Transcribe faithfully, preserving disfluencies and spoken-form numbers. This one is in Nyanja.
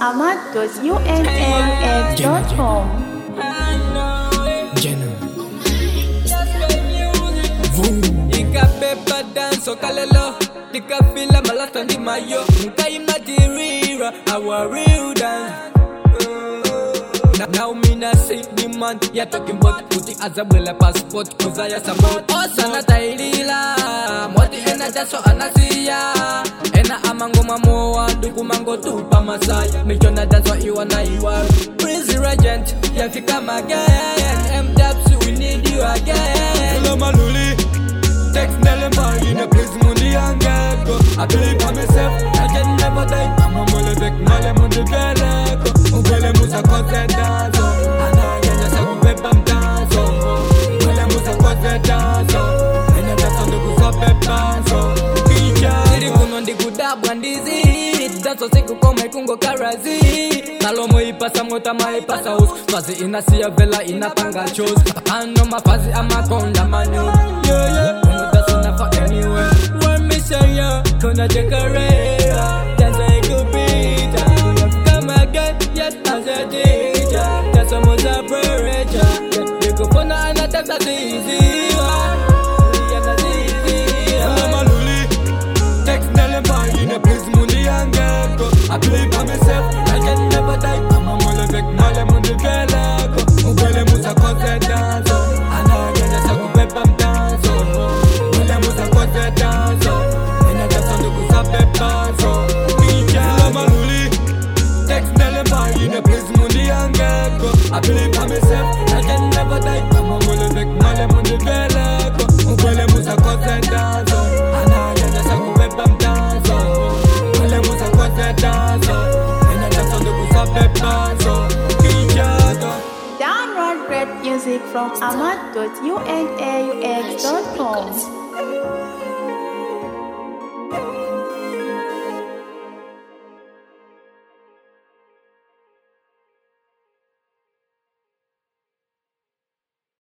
ahmad dot u n a u x dot com. Ika pepa danso kalelo, ika fila malata ndi mayo, nka imatirira our real dance. Now me na say the man, ya talking about putting Azabella passport, cause I am about Osana Tailila, Moti ena jaso anasiya, ena amango mamoa, duku mango tupa masaya, Michona that's what you wanna you are. Prince Regent, ya fika again, M-Dubs, we need you again. Hello Maluli, text Nelema, in a place mundi angeko. I believe in myself, I can never die. I'm a molebek, male mundi beleko. Ubele musa kote danzo, anagenya sa kubebam danzo. Ubele musa kote danzo, enya danzo ndugu sa pepanzo. Kija siri kuno ndi kudabwa ndizi, danzo siku kome kungo karazi. Nalomo ipasa mota ma ipasa us, fazi inasia vela inapanga chos. Ano mafazi amakonda manu, yeah yeah. Kungo danzo nafa anywhere. One mission ya, kona jekarera, danzo ikupita. Come again, yes as a teacher. That's almost a pressure. You go for na na that's as easy. Yeah, that's easy. Hello Maluli, text Nelema in a place mundi angeko. I believe in myself, I can never die. I'm a molebek, male mundi beleko. Ubele musa kote danzo, anagenya sa kubebam danzo. Ubele musa kote danzo, ena danzo ndugu sa pepanzo. Hello Maluli, text Nelema in a place mundi angeko. I believe in myself, I can never die. I'm a molebek, male mundi beleko. Ubele musa kote danzo, anagenya sa kubebam danzo. Ubele musa kote danzo, ena danzo ndugu sa pepanzo. Kijado. Download great music from ahmad dot u n a u x dot com.